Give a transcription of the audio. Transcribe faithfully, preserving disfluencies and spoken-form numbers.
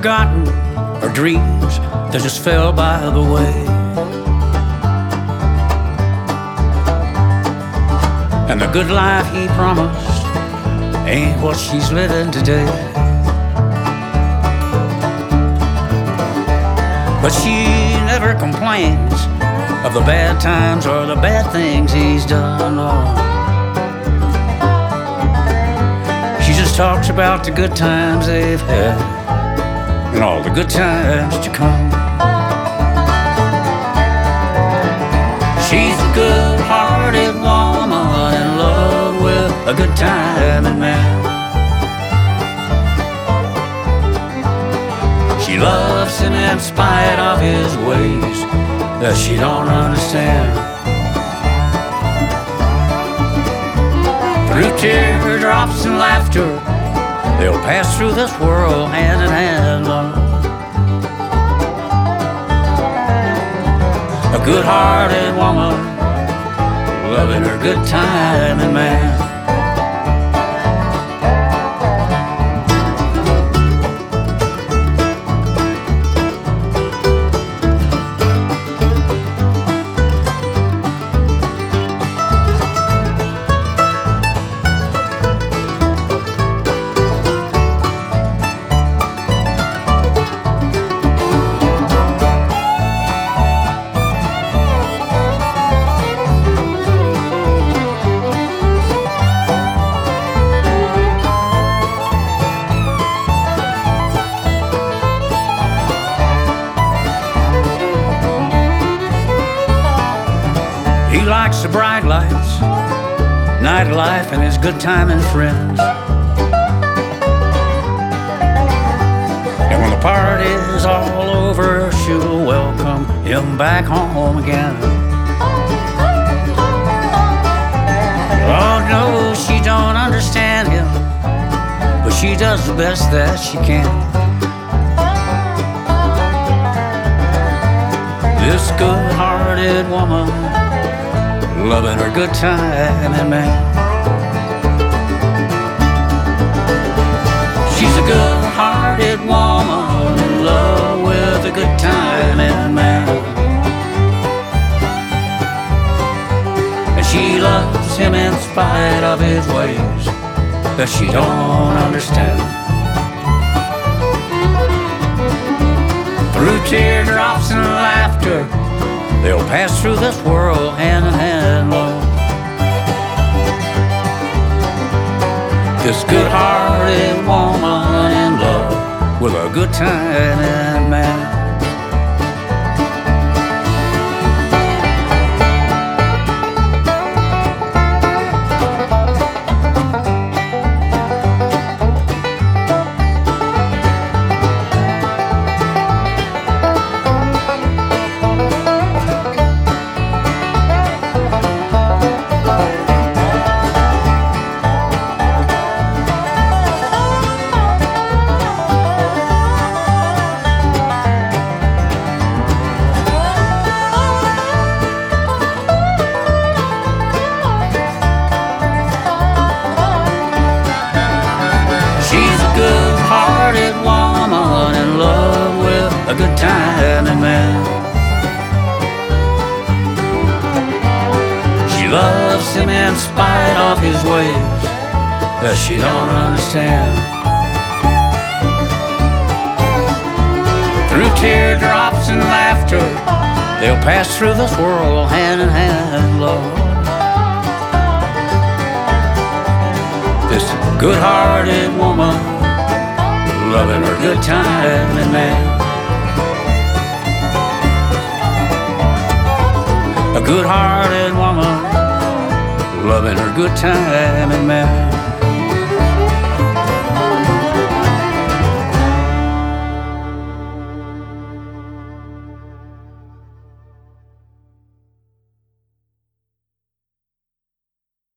forgotten, or dreams that just fell by the way. And the good life he promised ain't what she's living today. But she never complains of the bad times or the bad things he's done. Oh. She just talks about the good times they've had and all the good times to come. She's a good-hearted woman in love with a good time and man. She loves him in spite of his ways that she don't understand. Through teardrops and laughter, they'll pass through this world hand in hand. A good-hearted woman, loving her good time and man. He likes the bright lights, nightlife, and his good time and friends. And when the party's all over, she'll welcome him back home again. Lord knows she don't understand him, but she does the best that she can. This good-hearted woman, loving her good time and man. She's a good-hearted woman in love with a good time and man. And she loves him in spite of his ways that she don't understand. Through teardrops and laughter, they'll pass through this world hand in hand, Lord. This good-hearted woman in love with a good time and man. Good-hearted woman in love with a good time and man. She loves him in spite of his ways that she don't understand. Through teardrops and laughter, they'll pass through this world hand in hand, Lord. This good-hearted woman, loving her good time and man. A good-hearted woman, loving her good time and man.